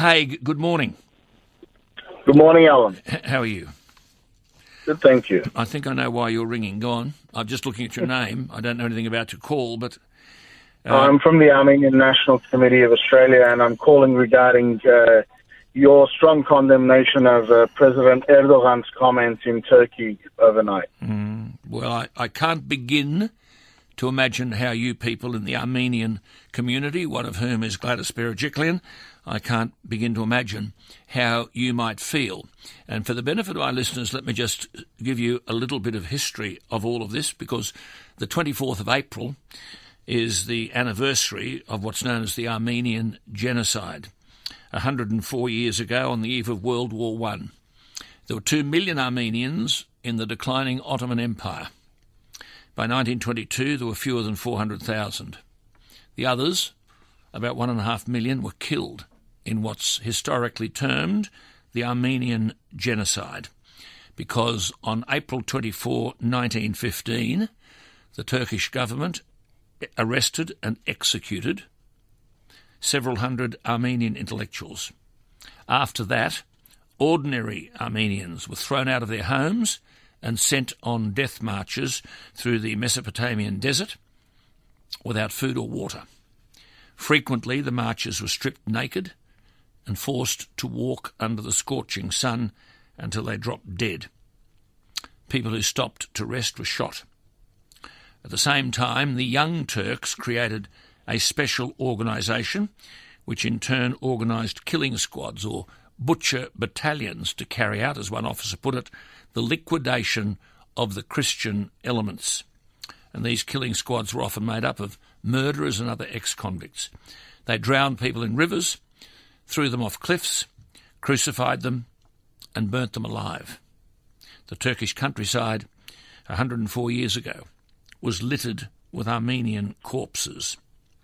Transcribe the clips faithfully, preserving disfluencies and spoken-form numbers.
Haig, good morning. Good morning, Alan. H- how are you? Good, thank you. I think I know why you're ringing. Go on. I'm just looking at your name. I don't know anything about your call, but... Uh, I'm from the Armenian National Committee of Australia, and I'm calling regarding uh, your strong condemnation of uh, President Erdogan's comments in Turkey overnight. Mm, well, I, I can't begin to imagine how you people in the Armenian community, one of whom is Gladys Berejiklian, I can't begin to imagine how you might feel. And for the benefit of our listeners, let me just give you a little bit of history of all of this, because the twenty-fourth of April is the anniversary of what's known as the Armenian Genocide. one hundred four years ago, on the eve of World War One, there were two million Armenians in the declining Ottoman Empire. By nineteen twenty-two, there were fewer than four hundred thousand. The others, about one and a half million, were killed in what's historically termed the Armenian Genocide, because on April twenty-fourth, nineteen fifteen, the Turkish government arrested and executed several hundred Armenian intellectuals. After that, ordinary Armenians were thrown out of their homes and sent on death marches through the Mesopotamian desert without food or water. Frequently, the marchers were stripped naked and forced to walk under the scorching sun until they dropped dead. People who stopped to rest were shot. At the same time, the Young Turks created a special organisation which in turn organised killing squads or butcher battalions to carry out, as one officer put it, the liquidation of the Christian elements. And these killing squads were often made up of murderers and other ex-convicts. They drowned people in rivers, threw them off cliffs, crucified them, and burnt them alive. The Turkish countryside, one hundred four years ago, was littered with Armenian corpses.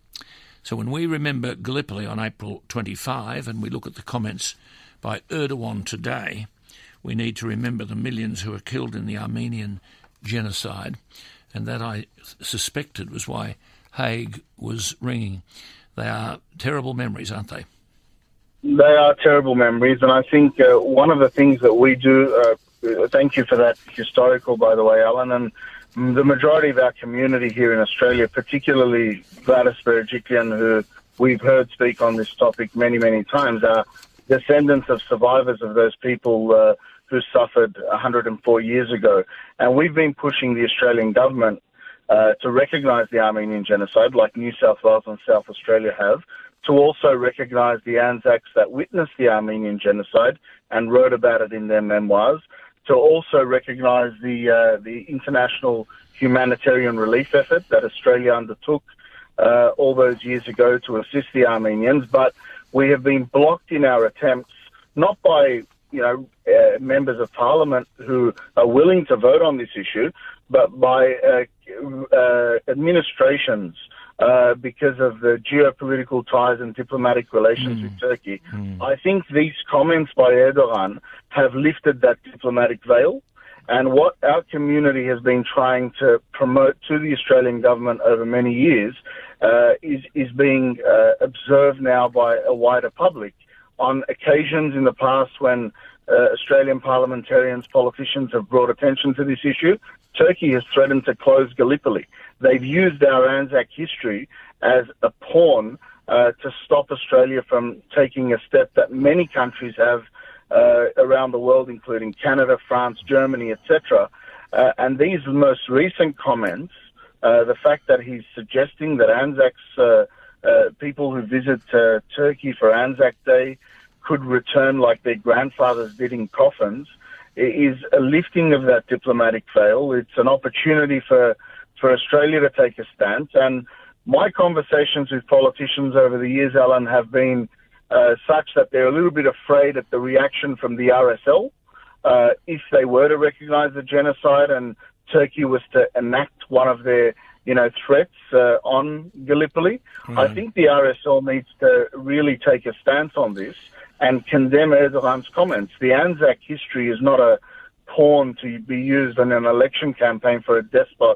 So when we remember Gallipoli on April twenty-fifth and we look at the comments by Erdogan today, we need to remember the millions who were killed in the Armenian genocide, and that I suspected was why Haig was ringing. They are terrible memories, aren't they? They are terrible memories, and I think uh, one of the things that we do, uh, thank you for that historical, by the way, Alan, and the majority of our community here in Australia, particularly Gladys Berejiklian, who we've heard speak on this topic many, many times, are descendants of survivors of those people uh, who suffered one hundred four years ago. And we've been pushing the Australian government uh, to recognise the Armenian genocide, like New South Wales and South Australia have, to also recognise the Anzacs that witnessed the Armenian genocide and wrote about it in their memoirs, to also recognise the uh, the international humanitarian relief effort that Australia undertook uh, all those years ago to assist the Armenians. But we have been blocked in our attempts, not by you know uh, members of parliament who are willing to vote on this issue, but by uh, uh, administrations uh, because of the geopolitical ties and diplomatic relations mm. with Turkey. Mm. I think these comments by Erdogan have lifted that diplomatic veil, and what our community has been trying to promote to the Australian government over many years uh, is, is being uh, observed now by a wider public. On occasions in the past when uh, Australian parliamentarians, politicians have brought attention to this issue, Turkey has threatened to close Gallipoli. They've used our Anzac history as a pawn uh, to stop Australia from taking a step that many countries have uh, around the world, including Canada, France, Germany, et cetera. Uh, and these most recent comments, uh, the fact that he's suggesting that Anzacs, uh, uh, people who visit uh, Turkey for Anzac Day could return like their grandfathers did in coffins, is a lifting of that diplomatic veil. It's an opportunity for, for Australia to take a stance. And my conversations with politicians over the years, Alan, have been uh, such that they're a little bit afraid at the reaction from the R S L uh, if they were to recognise the genocide and Turkey was to enact one of their, you know, threats uh, on Gallipoli. Mm. I think the R S L needs to really take a stance on this and condemn Erdogan's comments. The Anzac history is not a pawn to be used in an election campaign for a despot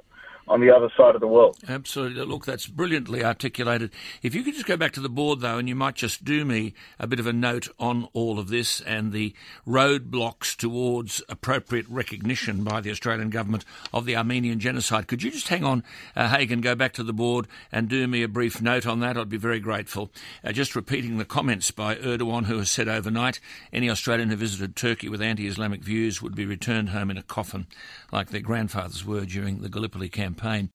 on the other side of the world. Absolutely. Look, that's brilliantly articulated. If you could just go back to the board, though, and you might just do me a bit of a note on all of this and the roadblocks towards appropriate recognition by the Australian government of the Armenian genocide. Could you just hang on, uh, Hagan, go back to the board and do me a brief note on that? I'd be very grateful. Uh, just repeating the comments by Erdogan, who has said overnight any Australian who visited Turkey with anti-Islamic views would be returned home in a coffin, like their grandfathers were during the Gallipoli campaign.